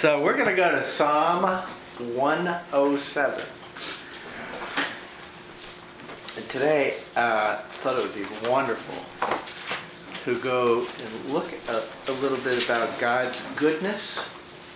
So we're going to go to Psalm 107. And today, I thought it would be wonderful to go and look a little bit about God's goodness.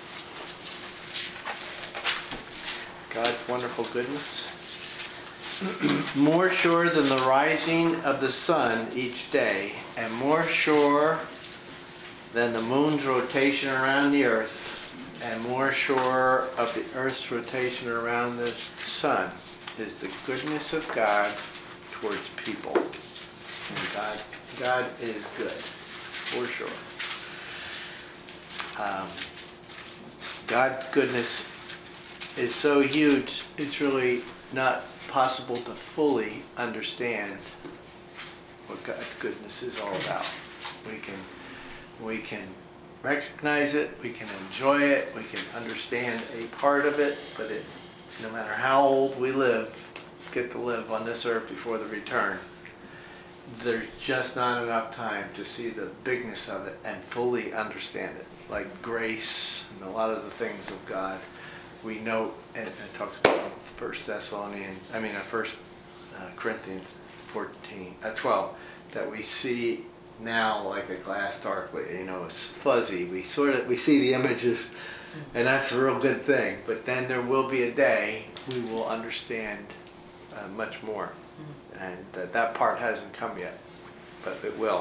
God's wonderful goodness. More sure than the rising of the sun each day, and more sure than the moon's rotation around the earth, and more sure of the earth's rotation around the sun, is the goodness of God towards people. And God is good, for sure. God's goodness is so huge, it's really not possible to fully understand what God's goodness is all about. We can recognize it, we can enjoy it, we can understand a part of it, but no matter how old we get to live on this earth before the return, there's just not enough time to see the bigness of it and fully understand it. Like grace and a lot of the things of God, we know, and it talks about 1 Corinthians 12, that we see now like a glass darkly. It's fuzzy. We see the images, and that's a real good thing. But then there will be a day we will understand much more, and that part hasn't come yet, but it will.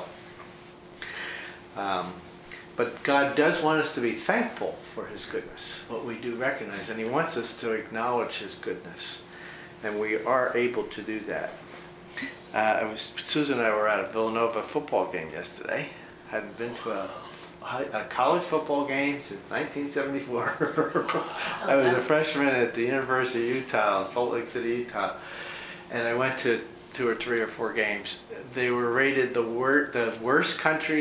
But God does want us to be thankful for His goodness, what we do recognize, and He wants us to acknowledge His goodness, and we are able to do that. Susan and I were at a Villanova football game yesterday. Hadn't been to a college football game since 1974. I was a freshman at the University of Utah, in Salt Lake City, Utah, and I went to 2 or 3 or 4 games. They were rated the worst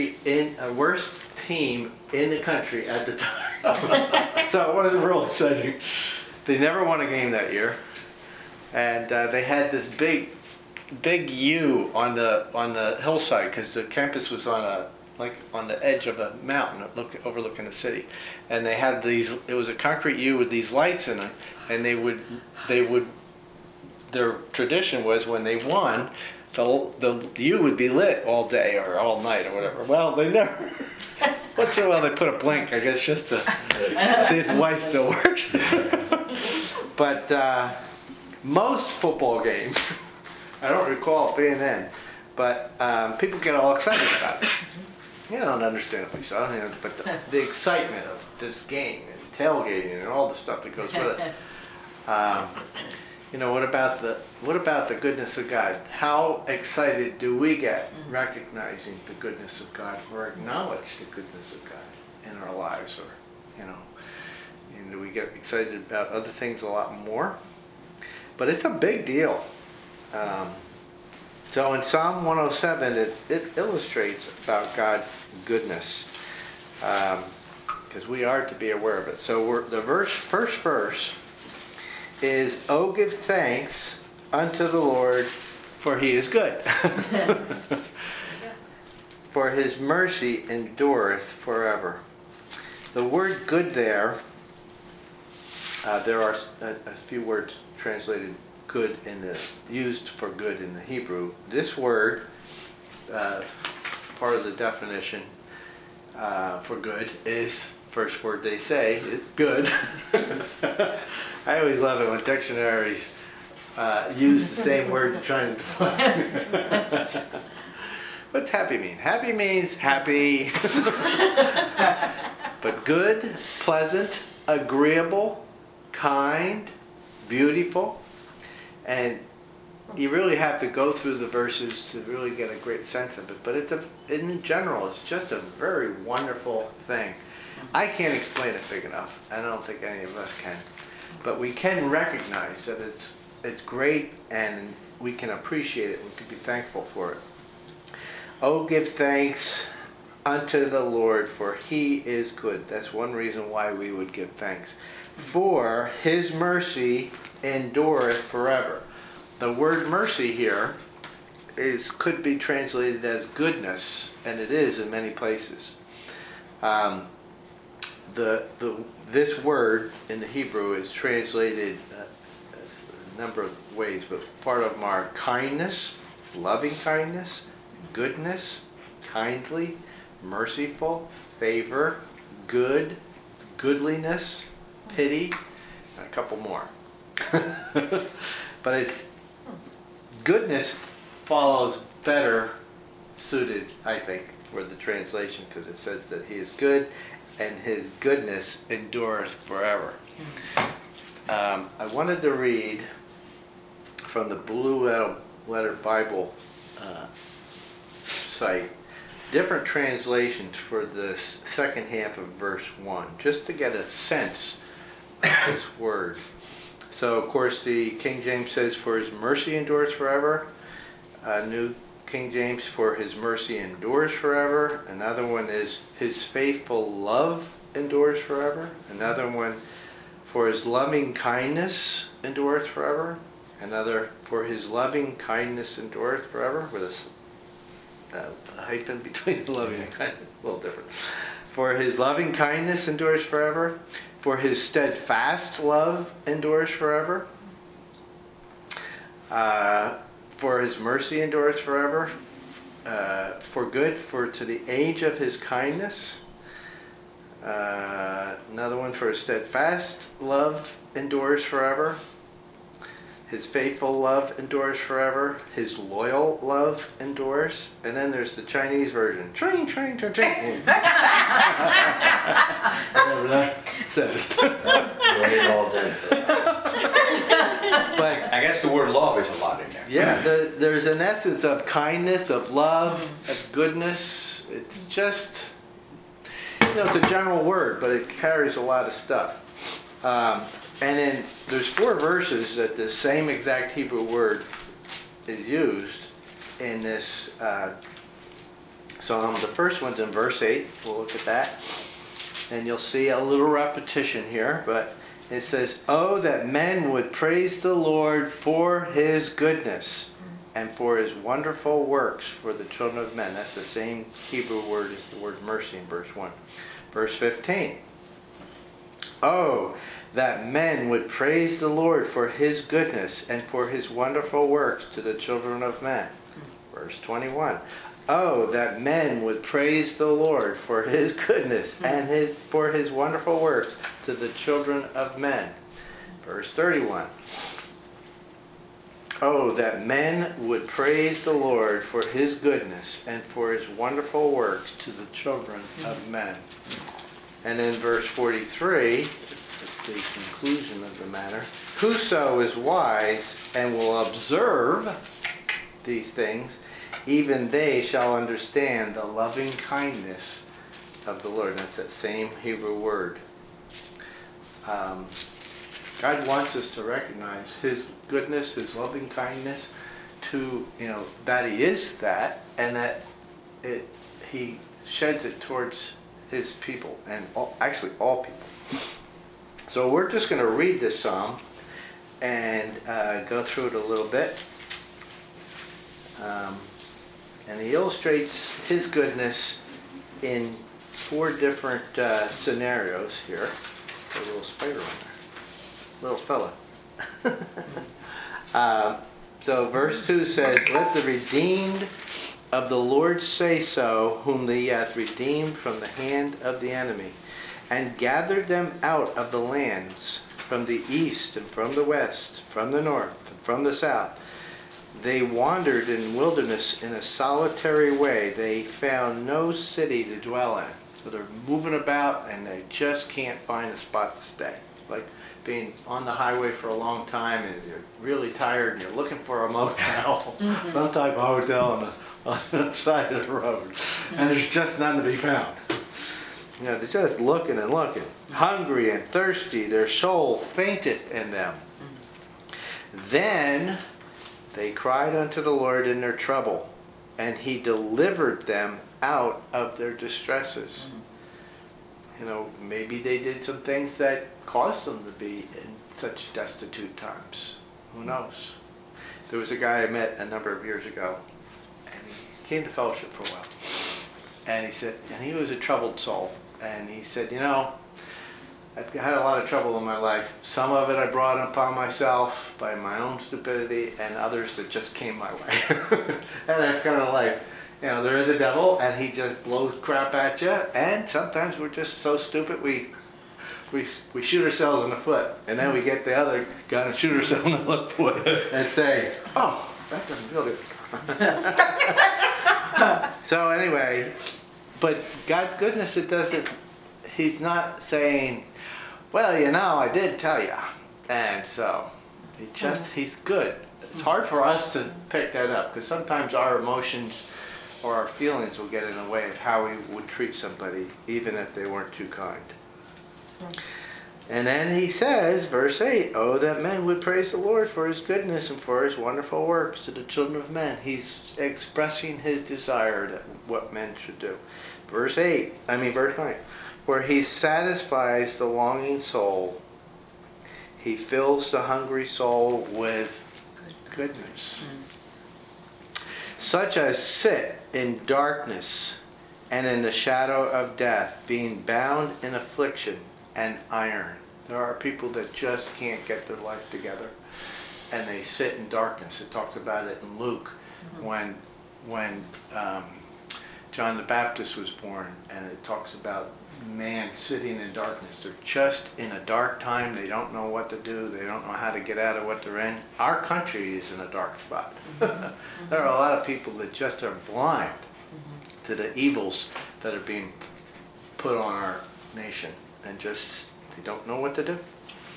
team in the country at the time. So it wasn't real exciting. They never won a game that year, and they had this big U on the hillside because the campus was on the edge of a mountain overlooking the city, and they had it was a concrete U with these lights in it, and their tradition was when they won, the U would be lit all day or all night or whatever. Well, they never. Once in a while they put a blink, I guess, just to see if the light still worked. But most football games, I don't recall it being then, but people get all excited about it. You don't understandably so, but the excitement of this game and tailgating and all the stuff that goes with it. What about the goodness of God? How excited do we get recognizing the goodness of God, or acknowledge the goodness of God in our lives, and do we get excited about other things a lot more? But it's a big deal. So in Psalm 107, it illustrates about God's goodness, because we are to be aware of it. So the first verse is, "Oh, give thanks unto the Lord, for He is good. For His mercy endureth forever." The word "good" there are a few words translated good used for good in the Hebrew. This word, part of the definition for good, is, first word they say is good. I always love it when dictionaries use the same word trying to define. What's happy mean? Happy means happy. But good, pleasant, agreeable, kind, beautiful. And you really have to go through the verses to really get a great sense of it. But in general, it's just a very wonderful thing. I can't explain it big enough. I don't think any of us can. But we can recognize that it's great, and we can appreciate it. We can be thankful for it. "Oh, give thanks unto the Lord, for He is good." That's one reason why we would give thanks. "For His mercy endureth forever." The word mercy here could be translated as goodness, and it is in many places. this word in the Hebrew is translated a number of ways, but part of them are kindness, loving kindness, goodness, kindly, merciful, favor, good, goodliness, pity, and a couple more. But it's goodness follows better suited, I think, for the translation, because it says that he is good and his goodness endureth forever. I wanted to read from the Blue Letter Bible site different translations for this second half of verse 1, just to get a sense of this word. So, of course, the King James says, for his mercy endures forever. New King James, for his mercy endures forever. Another one is, his faithful love endures forever. Another one, for his loving kindness endureth forever. Another, for his loving kindness endureth forever, with a hyphen between loving and kindness, a little different. For his loving kindness endures forever. For his steadfast love endures forever. For his mercy endures forever. For good, for to the age of his kindness. Another one, for his steadfast love endures forever. His faithful love endures forever. His loyal love endures. And then there's the Chinese version. Train, train, train, train. Whatever that says. Wait all day. But I guess the word love is a lot in there. yeah, there's an essence of kindness, of love, of goodness. It's just, it's a general word, but it carries a lot of stuff. And then there's 4 verses that the same exact Hebrew word is used in this psalm. The first one's in verse 8. We'll look at that. And you'll see a little repetition here, but it says, oh, that men would praise the Lord for his goodness and for his wonderful works for the children of men. That's the same Hebrew word as the word mercy in verse 1. Verse 15. Oh, that men would praise the Lord for his goodness and for his wonderful works to the children of men. Verse 21. Oh, that men would praise the Lord for his goodness and for his wonderful works to the children of men. Verse 31. Oh, that men would praise the Lord for his goodness and for his wonderful works to the children of men. And in verse 43, the conclusion of the matter, whoso is wise and will observe these things, even they shall understand the loving kindness of the Lord. That's that same Hebrew word. God wants us to recognize his goodness, his loving kindness, to, that he is that, and that he sheds it towards his people, and actually all people. So we're just going to read this psalm and go through it a little bit. And he illustrates his goodness in 4 different scenarios here. A little spider on there. Little fella. So verse 2 says, let the redeemed of the Lord say so, whom he hath redeemed from the hand of the enemy, and gathered them out of the lands, from the east and from the west, from the north and from the south. They wandered in wilderness in a solitary way. They found no city to dwell in. So they're moving about and they just can't find a spot to stay. Like being on the highway for a long time and you're really tired and you're looking for a motel, some type of hotel on the side of the road. And there's just none to be found. They're just looking and looking. Hungry and thirsty, their soul fainteth in them. Then they cried unto the Lord in their trouble, and he delivered them out of their distresses. Maybe they did some things that caused them to be in such destitute times. Who knows? There was a guy I met a number of years ago, and he came to fellowship for a while. And he said, and he was a troubled soul. And he said, I've had a lot of trouble in my life. Some of it I brought upon myself by my own stupidity, and others that just came my way. And that's kind of like, you know, there is a devil, and he just blows crap at you, and sometimes we're just so stupid we shoot ourselves in the foot, and then we get the other gun and shoot ourselves in the foot and say, oh, that doesn't feel good. So anyway, but God's goodness, it doesn't, he's not saying, well, you know, I did tell you. And so, he's good. It's hard for us to pick that up because sometimes our emotions or our feelings will get in the way of how we would treat somebody, even if they weren't too kind. And then he says, verse 8, oh, that men would praise the Lord for his goodness and for his wonderful works to the children of men. He's expressing his desire that what men should do. Verse 9. For he satisfies the longing soul. He fills the hungry soul with goodness. Such as sit in darkness and in the shadow of death, being bound in affliction and iron. There are people that just can't get their life together, and they sit in darkness. It talks about it in Luke when John the Baptist was born, and it talks about man sitting in darkness. They're just in a dark time. They don't know what to do. They don't know how to get out of what they're in. Our country is in a dark spot. There are a lot of people that just are blind to the evils that are being put on our nation, and just they don't know what to do.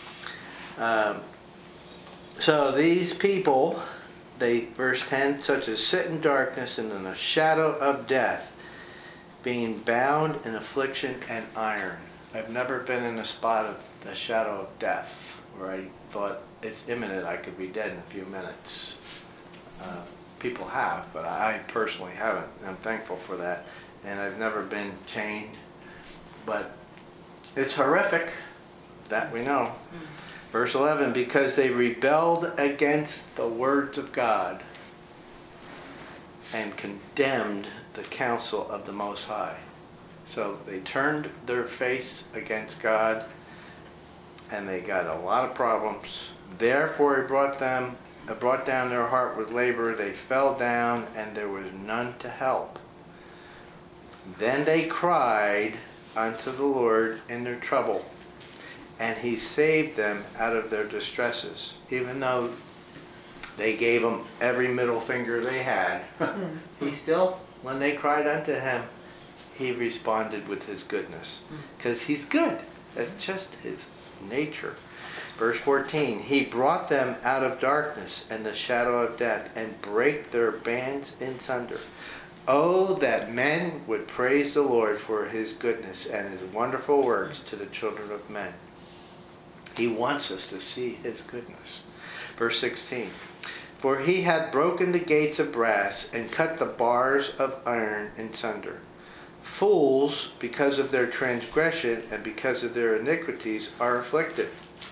So these people, verse 10, such as sit in darkness and in the shadow of death, being bound in affliction and iron. I've never been in a spot of the shadow of death where I thought it's imminent, I could be dead in a few minutes. People have, but I personally haven't. I'm thankful for that. And I've never been chained, but it's horrific, that we know. Verse 11, because they rebelled against the words of God and condemned the counsel of the Most High. So they turned their face against God, and they got a lot of problems. Therefore he brought down their heart with labor. They fell down, and there was none to help. Then they cried unto the Lord in their trouble, and he saved them out of their distresses. Even though they gave him every middle finger they had, he still, when they cried unto him, he responded with his goodness. Because he's good. That's just his nature. Verse 14, he brought them out of darkness and the shadow of death, and brake their bands in sunder. Oh, that men would praise the Lord for his goodness and his wonderful works to the children of men. He wants us to see his goodness. Verse 16, for he hath broken the gates of brass and cut the bars of iron in sunder. Fools, because of their transgression and because of their iniquities, are afflicted.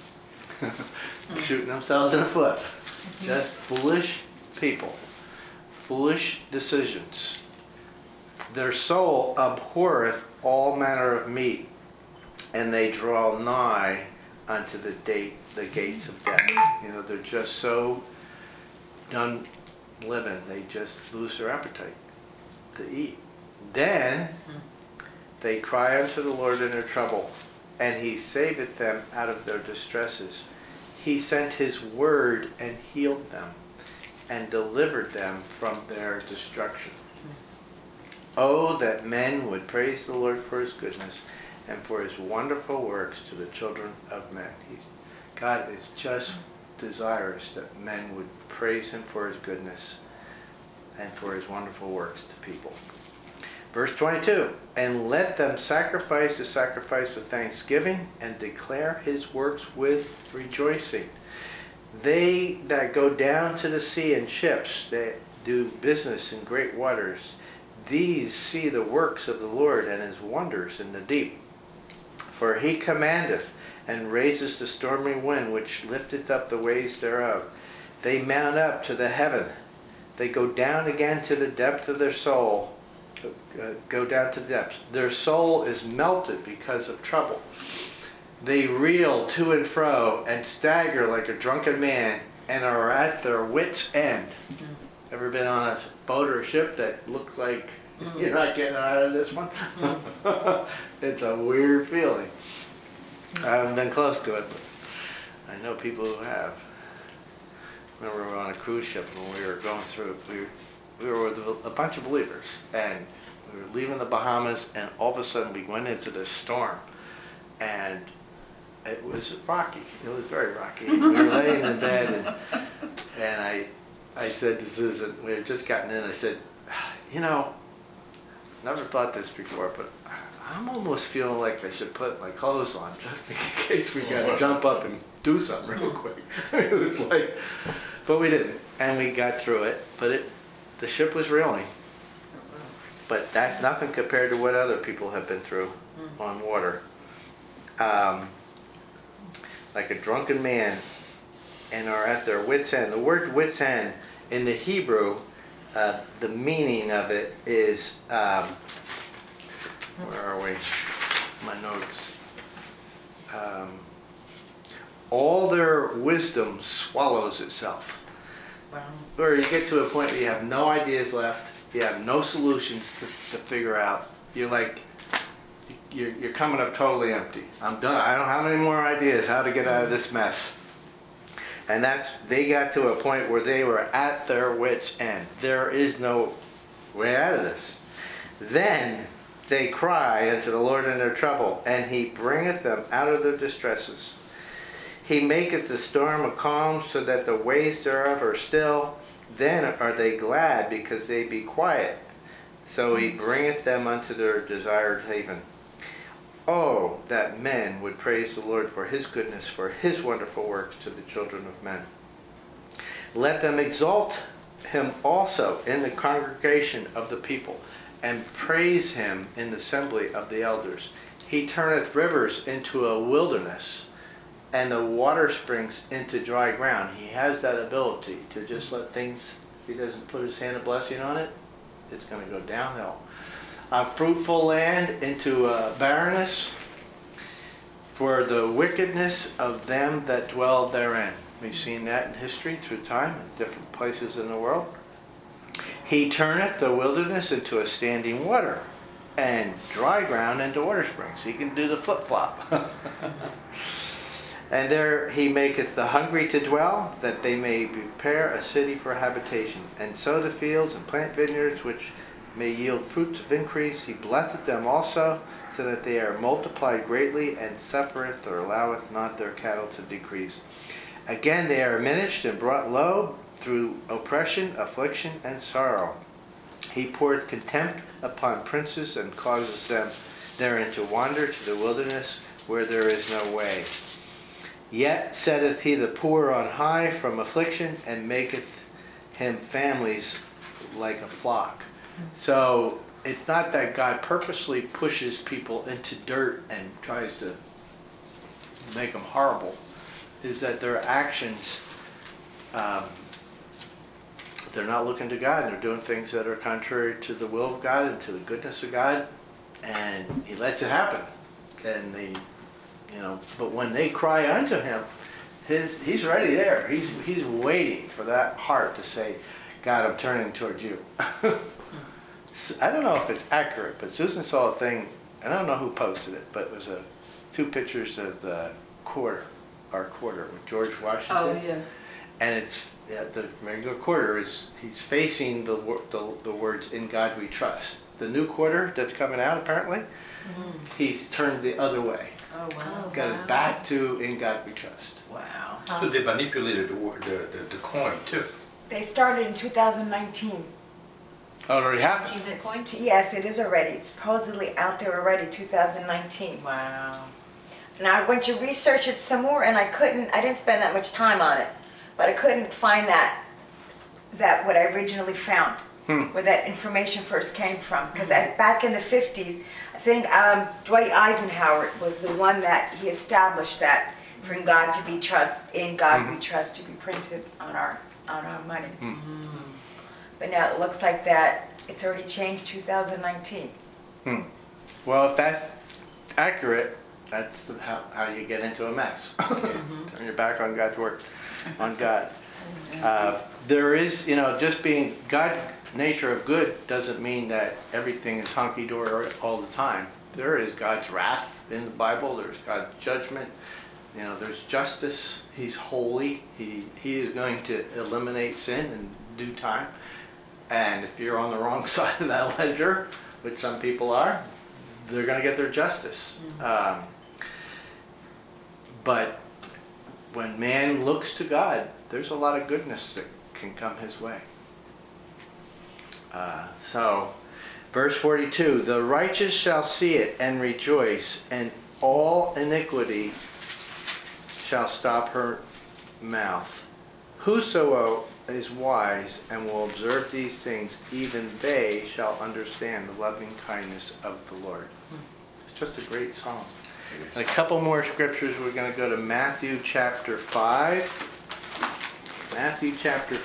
Shooting themselves in the foot. Just foolish people. Foolish decisions. Their soul abhorreth all manner of meat, and they draw nigh unto the gates of death. You know, they're just so done living, they just lose their appetite to eat. Then they cry unto the Lord in their trouble, and he saveth them out of their distresses. He sent his word and healed them, and delivered them from their destruction. Oh, that men would praise the Lord for his goodness and for his wonderful works to the children of men. God is just desirous that men would praise him for his goodness and for his wonderful works to people. Verse 22, and let them sacrifice the sacrifice of thanksgiving and declare his works with rejoicing. They that go down to the sea in ships, that do business in great waters, these see the works of the Lord and his wonders in the deep. For he commandeth and raiseth the stormy wind, which lifteth up the waves thereof. They mount up to the heaven. They go down again to the depth of their soul. Go down to the depths. Their soul is melted because of trouble. They reel to and fro and stagger like a drunken man and are at their wits' end. Ever been on a boat or a ship that looks like you're not getting out of this one? It's a weird feeling. I haven't been close to it, but I know people who have. Remember we were on a cruise ship when we were going through, we were with a bunch of believers, and we were leaving the Bahamas, and all of a sudden we went into this storm, and it was rocky. It was very rocky. We were laying in bed, and I said to Susan, we had just gotten in, I said, you know, never thought this before, but I'm almost feeling like I should put my clothes on just in case we got to jump up and do something real quick. It was like, but we didn't, and we got through it, but the ship was reeling. But that's nothing compared to what other people have been through on water. Like a drunken man and are at their wits' end. The word wits' end in the Hebrew, the meaning of it is, where are we? My notes. All their wisdom swallows itself. Wow. Where you get to a point where you have no ideas left, you have no solutions to figure out. You're like, you're coming up totally empty. I'm done. I don't have any more ideas how to get out of this mess. And they got to a point where they were at their wits' end. There is no way out of this. Then they cry unto the Lord in their trouble, and he bringeth them out of their distresses. He maketh the storm a calm, so that the waves thereof are still. Then are they glad, because they be quiet. So he bringeth them unto their desired haven. Oh, that men would praise the Lord for his goodness, for his wonderful works to the children of men. Let them exalt him also in the congregation of the people, and praise him in the assembly of the elders. He turneth rivers into a wilderness, and the water springs into dry ground. He has that ability to just let things, if he doesn't put his hand of blessing on it, it's going to go downhill. A fruitful land into barrenness, for the wickedness of them that dwell therein. We've seen that in history through time in different places in the world. He turneth the wilderness into a standing water, and dry ground into water springs. He can do the flip-flop. And there he maketh the hungry to dwell, that they may prepare a city for habitation, and sow the fields and plant vineyards, which may yield fruits of increase. He blesseth them also, so that they are multiplied greatly, and suffereth or alloweth not their cattle to decrease. Again they are diminished and brought low through oppression, affliction, and sorrow. He poureth contempt upon princes, and causes them therein to wander to the wilderness, where there is no way. Yet setteth he the poor on high from affliction, and maketh him families like a flock. So it's not that God purposely pushes people into dirt and tries to make them horrible. Is that their actions, they're not looking to God, and they're doing things that are contrary to the will of God and to the goodness of God, and he lets it happen. And but when they cry unto him, he's already there. He's waiting for that heart to say, God, I'm turning toward you. I don't know if it's accurate, but Susan saw a thing, and I don't know who posted it, but it was two pictures of the our quarter with George Washington. Oh, yeah. And it's the regular quarter he's facing the words "In God We Trust." The new quarter that's coming out, apparently, he's turned the other way. Oh, wow. Got his back to "In God We Trust." Wow. So they manipulated the coin too. They started in 2019. Oh, it already happened. Changing Bitcoin? Yes, it is already. It's supposedly out there already, 2019. Wow. And I went to research it some more, and I didn't spend that much time on it, but I couldn't find that what I originally found, where that information first came from. Because back in the 50s, I think Dwight Eisenhower was the one that he established that for in God to be trust, in God we trust, to be printed on our money. But now it looks like that it's already changed 2019. Well, if that's accurate, That's how you get into a mess. Turn your back on God's word, on God. There is, just being God's nature of good doesn't mean that everything is hunky-dory all the time. There is God's wrath in the Bible. There's God's judgment. There's justice. He's holy. He is going to eliminate sin in due time. And if you're on the wrong side of that ledger, which some people are, they're going to get their justice. But when man looks to God, there's a lot of goodness that can come his way. So, verse 42, the righteous shall see it and rejoice, and all iniquity shall stop her mouth. Whoso is wise and will observe these things, even they shall understand the loving kindness of the Lord. It's just a great song. And a couple more scriptures. We're going to go to Matthew chapter 5. Matthew chapter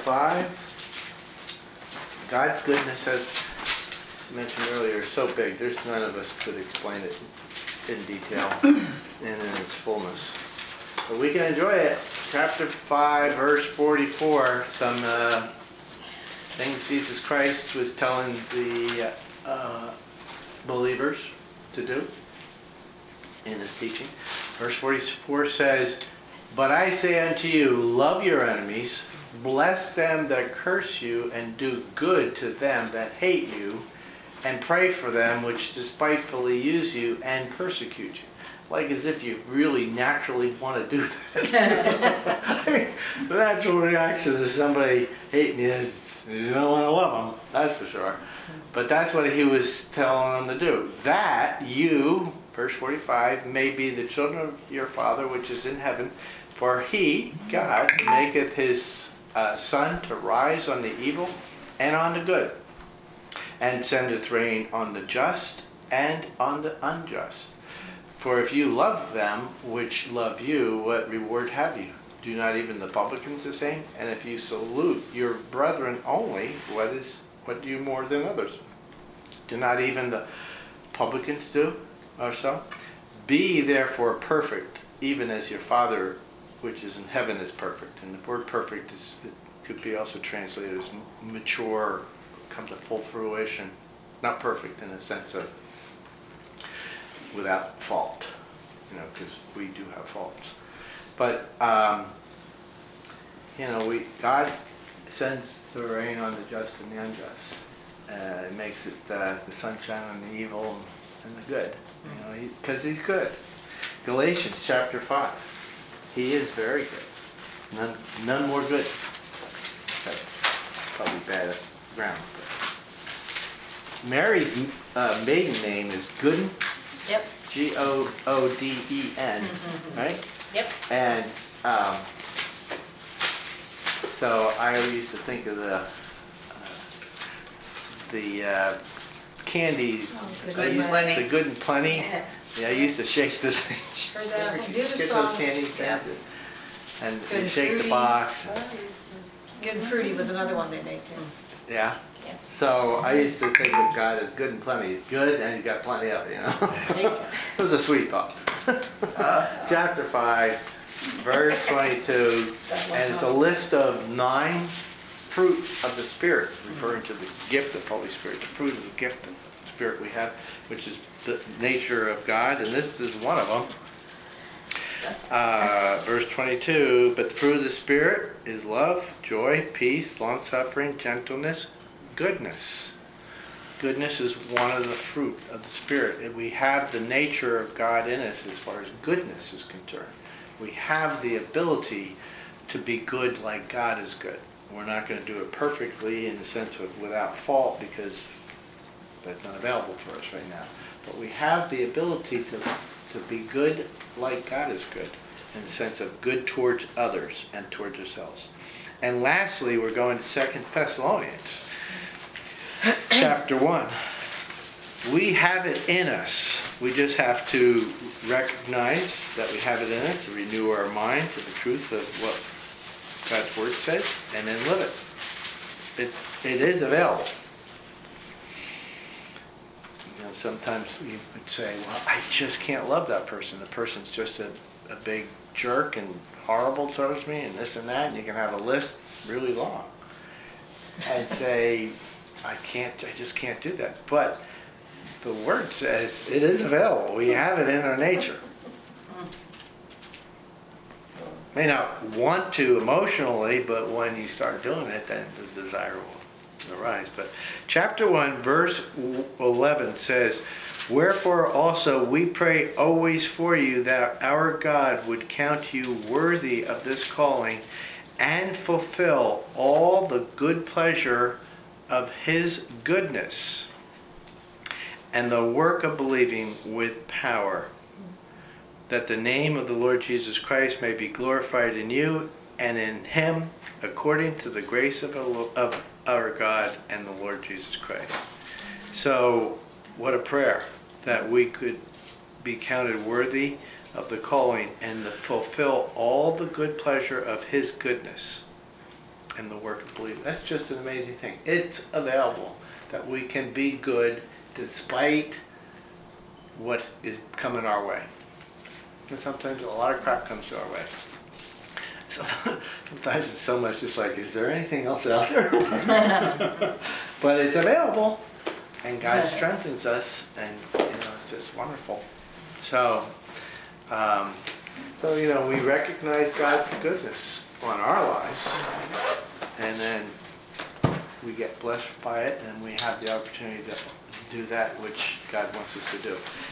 5. God's goodness, as mentioned earlier, is so big. There's none of us could explain it in detail and in its fullness. But we can enjoy it. Chapter 5, verse 44. Some things Jesus Christ was telling the believers to do in his teaching. Verse 44 says, but I say unto you, love your enemies, bless them that curse you, and do good to them that hate you, and pray for them which despitefully use you and persecute you. Like as if you really naturally want to do that. I mean, the natural reaction to somebody hating you is you don't want to love them, that's for sure. But that's what he was telling them to do. That you, verse 45, may be the children of your Father which is in heaven, for he, God, maketh his sun to rise on the evil and on the good, and sendeth rain on the just and on the unjust. For if you love them which love you, what reward have you? Do not even the publicans the same? And if you salute your brethren only, what do you more than others? Do not even the publicans do or so? Be therefore perfect, even as your Father which is in heaven is perfect. And the word perfect could be also translated as mature, come to full fruition. Not perfect in the sense of without fault, because we do have faults. But, God sends the rain on the just and the unjust. It makes it the sunshine on the evil and the good, because he's good. Galatians chapter 5. He is very good. None more good. That's probably bad ground. Mary's maiden name is Gooden. Yep. Gooden, right? Yep. And so I used to think of the candy. The Good and Plenty. The Good and Plenty. Yeah, I used to shake this. Heard that. We did a Get song. those candy Yeah. things and Good and shake the Fruity. box. Good and Fruity was another one they made too. Yeah. Yeah. So I used to think of God as good and plenty. Good and he's got plenty of it, It was a sweet thought. Chapter 5, verse 22, and it's a list of 9 fruit of the Spirit, referring to the gift of Holy Spirit, the fruit of the gift of the Spirit we have, which is the nature of God, and this is one of them. Verse 22, but the fruit of the Spirit is love, joy, peace, long-suffering, gentleness, goodness. Goodness is one of the fruit of the Spirit. We have the nature of God in us as far as goodness is concerned. We have the ability to be good like God is good. We're not going to do it perfectly in the sense of without fault, because that's not available for us right now. But we have the ability to be good like God is good, in the sense of good towards others and towards ourselves. And lastly, we're going to 2 Thessalonians, chapter 1. We have it in us. We just have to recognize that we have it in us, renew our mind to the truth of what God's Word says, and then live it. It is available. sometimes you would say, well, I just can't love that person. The person's just a big jerk and horrible towards me and this and that, and you can have a list really long. And say, I just can't do that. But the word says it is available. We have it in our nature. May not want to emotionally, but when you start doing it, then the desire will arise. But chapter 1, verse 11 says, "Wherefore also we pray always for you, that our God would count you worthy of this calling and fulfill all the good pleasure of his goodness and the work of believing with power, that the name of the Lord Jesus Christ may be glorified in you and in him, according to the grace of our God and the Lord Jesus Christ." So, what a prayer, that we could be counted worthy of the calling and to fulfill all the good pleasure of his goodness and the work of believing. That's just an amazing thing. It's available that we can be good despite what is coming our way. And sometimes a lot of crap comes to our way. So, sometimes it's so much just like, is there anything else out there? But it's available, and God strengthens us, and it's just wonderful. So, we recognize God's goodness on our lives, and then we get blessed by it, and we have the opportunity to do that which God wants us to do.